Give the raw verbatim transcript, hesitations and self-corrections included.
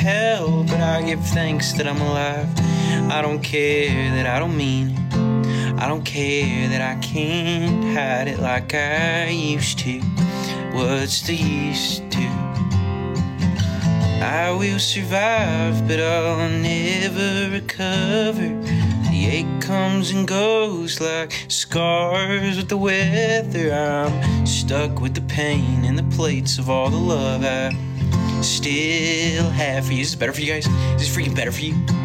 hell, but I give thanks that I'm alive. I don't care that I don't mean it. I don't care that I can't hide it like I used to. What's the use to? I will survive, but I'll never recover. The ache comes and goes like scars with the weather. I'm stuck with the pain and the plates of all the love I still have for you. Is this better for you guys? Is this freaking better for you?